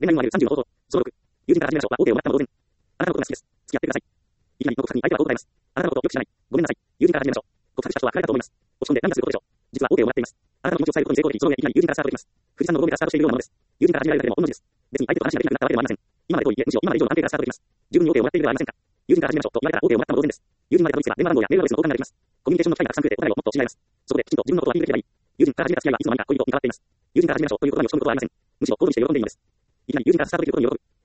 恋愛にもある30の方法。その6。友人から始めましょうは OK をもらったも同然。あなたのことが好きです。付き合ってください。いきなりの告白に相手はこう答えます。あなたのことをよく知らない。ごめんなさい。友人から始めましょう。告白した人は彼だと思います。落ち込んで涙することでしょう。実は OK をもらっています。あなたの気持ちを伝えることに成功でき、その上いきなり友人からスタートできます。富士山の5合目からスタートしているようなものです。友人から始められるだけでも御の字です。別に相手と話ができなくなったわけでもありません。今までといえ、むしろ今まで以上の安定からスタートできます。十分に OK をもらっているではありませんか。友人から始めましょうと言われたら OK をもらったも同然です。友人までたどり着けば電話番号やメールアドレスの交換ができます。コミュニケーションの機会がたくさん増えてお互いをもっと知り合います。そこできちんと自分のことをアピールできればいい。友人から始めた付き合いはいつの間にか恋人に変わっています。友人から始めましょうという言葉に落ち込むことはありません。むしろ行動にして喜んでいいのです。いきなり友人からスタートできることに喜ぶ。